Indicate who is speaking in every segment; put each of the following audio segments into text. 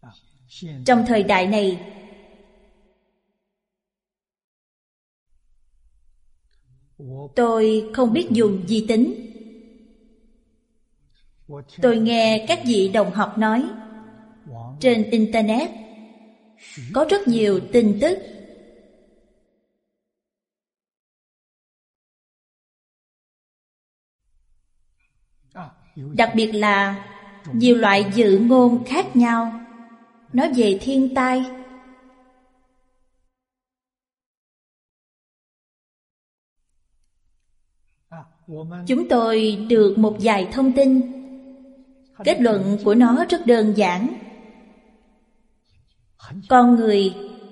Speaker 1: Trong thời đại này, tôi không biết dùng vi tính. Tôi nghe các vị đồng học nói trên Internet có rất nhiều tin tức đặc biệt là nhiều loại dự ngôn khác nhau nói về thiên tai. Chúng tôi được một vài thông tin. Kết luận của nó rất đơn giản. Con người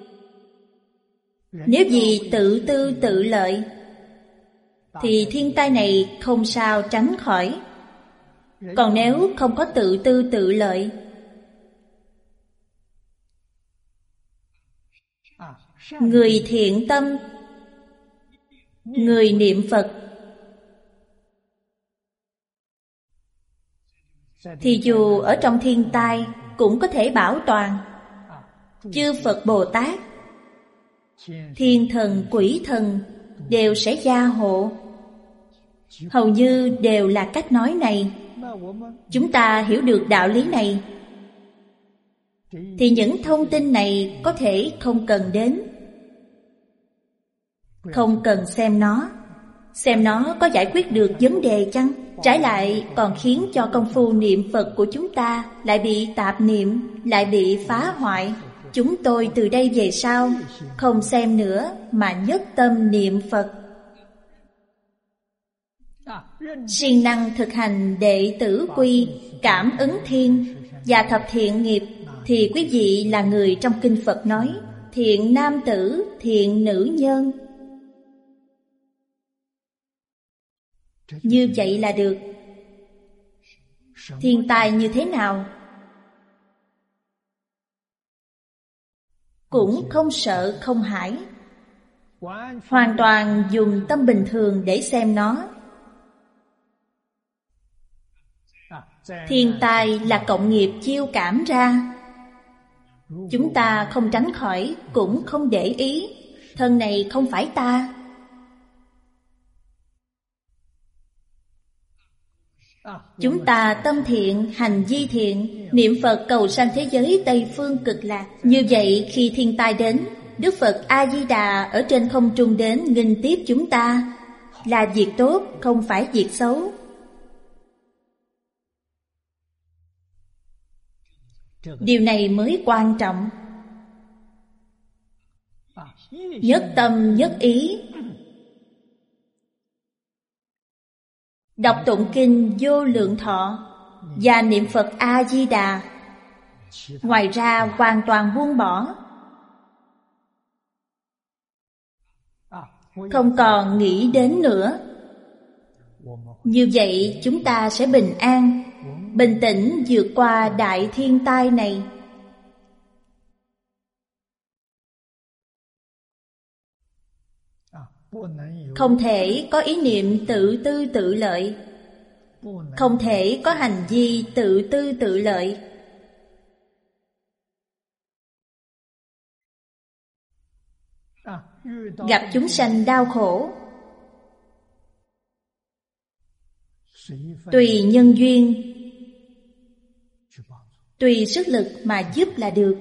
Speaker 1: nếu vì tự tư tự lợi thì thiên tai này không sao tránh khỏi. Còn nếu không có tự tư tự lợi, người thiện tâm, người niệm Phật thì dù ở trong thiên tai cũng có thể bảo toàn. Chư Phật Bồ Tát, thiên thần quỷ thần đều sẽ gia hộ. Hầu như đều là cách nói này. Chúng ta hiểu được đạo lý này thì những thông tin này có thể không cần đến, không cần xem nó. Xem nó có giải quyết được vấn đề chăng? Trái lại còn khiến cho công phu niệm Phật của chúng ta lại bị tạp niệm, lại bị phá hoại. Chúng tôi từ đây về sau không xem nữa mà nhất tâm niệm Phật. Siêng năng thực hành đệ tử quy, cảm ứng thiên và thập thiện nghiệp thì quý vị là người trong kinh Phật nói thiện nam tử, thiện nữ nhân. Như vậy là được. Thiên tai như thế nào cũng không sợ không hãi. Hoàn toàn dùng tâm bình thường để xem nó. Thiên tai là cộng nghiệp chiêu cảm ra. Chúng ta không tránh khỏi cũng không để ý. Thân này không phải ta. Chúng ta tâm thiện, hành vi thiện, niệm Phật cầu sanh thế giới Tây Phương Cực Lạc. Như vậy khi thiên tai đến, Đức Phật A-di-đà ở trên không trung đến nghênh tiếp chúng ta. Là việc tốt, không phải việc xấu. Điều này mới quan trọng. Nhất tâm nhất ý. Đọc tụng kinh Vô Lượng Thọ và niệm Phật A-di-đà. Ngoài ra hoàn toàn buông bỏ. Không còn nghĩ đến nữa. Như vậy chúng ta sẽ bình an, bình tĩnh vượt qua đại thiên tai này. Không thể có ý niệm tự tư tự lợi. Không thể có hành vi tự tư tự lợi. Gặp chúng sanh đau khổ, tùy nhân duyên, tùy sức lực mà giúp là được.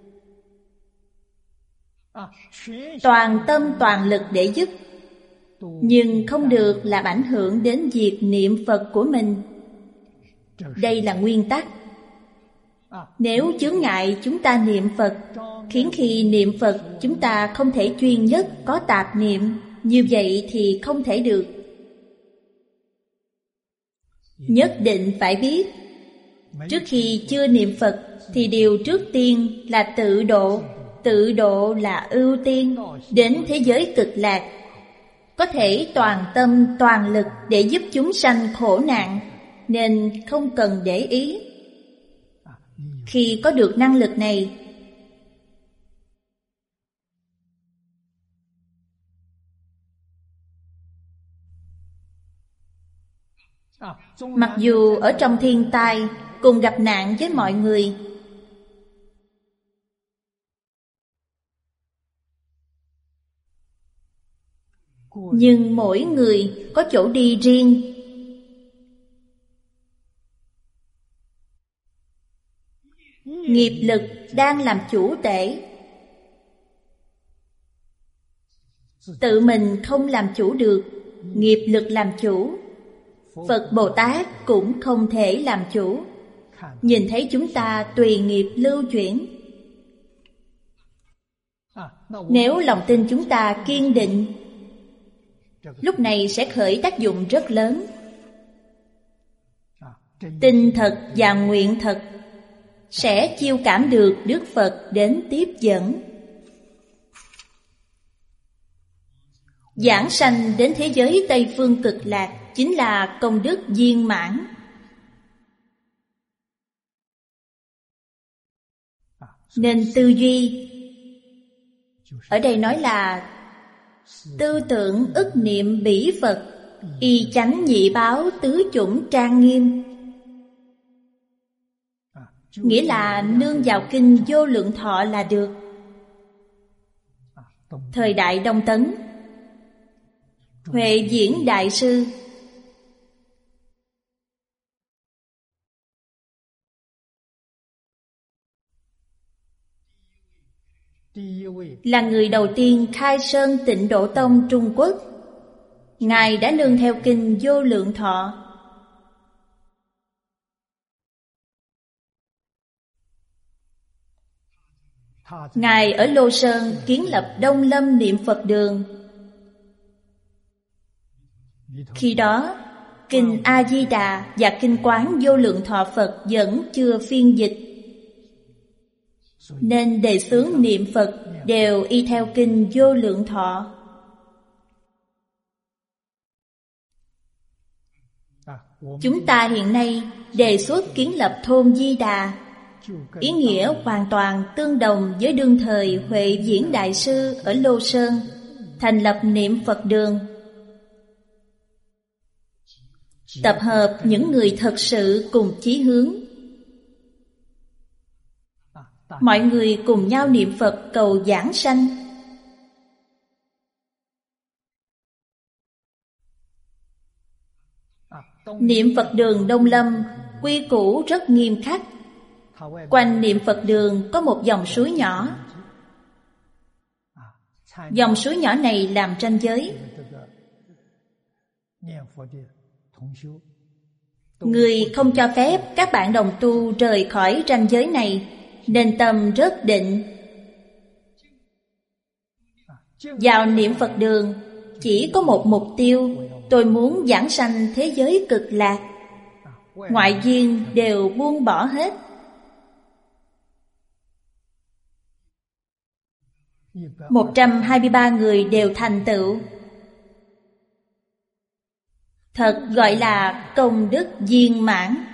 Speaker 1: Toàn tâm toàn lực để giúp, nhưng không được làm ảnh hưởng đến việc niệm Phật của mình. Đây là nguyên tắc. Nếu chướng ngại chúng ta niệm Phật, khiến khi niệm Phật chúng ta không thể chuyên nhất có tạp niệm, như vậy thì không thể được. Nhất định phải biết, trước khi chưa niệm Phật thì điều trước tiên là tự độ. Tự độ là ưu tiên. Đến thế giới Cực Lạc có thể toàn tâm toàn lực để giúp chúng sanh khổ nạn, nên không cần để ý. Khi có được năng lực này, mặc dù ở trong thiên tai cùng gặp nạn với mọi người, Nhưng mỗi người có chỗ đi riêng. Nghiệp lực đang làm chủ tể. Tự mình không làm chủ được, nghiệp lực làm chủ. Phật Bồ Tát cũng không thể làm chủ. Nhìn thấy chúng ta tùy nghiệp lưu chuyển. Nếu lòng tin chúng ta kiên định, lúc này sẽ khởi tác dụng rất lớn. Tin thật và nguyện thật sẽ chiêu cảm được Đức Phật đến tiếp dẫn. Giảng sanh đến thế giới Tây Phương Cực Lạc chính là công đức viên mãn. Nên tư duy ở đây nói là tư tưởng ức niệm bỉ Phật, y chánh nhị báo tứ chủng trang nghiêm. Nghĩa là nương vào kinh Vô Lượng Thọ là được. Thời đại Đông Tấn, Huệ Diễn Đại Sư là người đầu tiên khai sơn Tịnh Độ Tông Trung Quốc. Ngài đã nương theo kinh Vô Lượng Thọ. Ngài ở Lô Sơn kiến lập Đông Lâm Niệm Phật Đường. Khi đó, kinh A-di-đà và kinh Quán Vô Lượng Thọ Phật vẫn chưa phiên dịch, nên đề xướng niệm Phật đều y theo kinh Vô Lượng Thọ. Chúng ta hiện nay đề xuất kiến lập thôn Di Đà, ý nghĩa hoàn toàn tương đồng với đương thời Huệ Diễn Đại Sư ở Lô Sơn thành lập niệm Phật đường, tập hợp những người thật sự cùng chí hướng. Mọi người cùng nhau niệm Phật cầu giảng sanh. Niệm Phật đường Đông Lâm quy củ rất nghiêm khắc. Quanh niệm Phật đường có một dòng suối nhỏ. Dòng suối nhỏ này làm ranh giới. Người không cho phép các bạn đồng tu rời khỏi ranh giới này, nên tâm rất định. Vào niệm Phật đường chỉ có một mục tiêu: tôi muốn giảng sanh thế giới Cực Lạc. Ngoại duyên đều buông bỏ hết. 123 người đều thành tựu. Thật gọi là công đức viên mãn.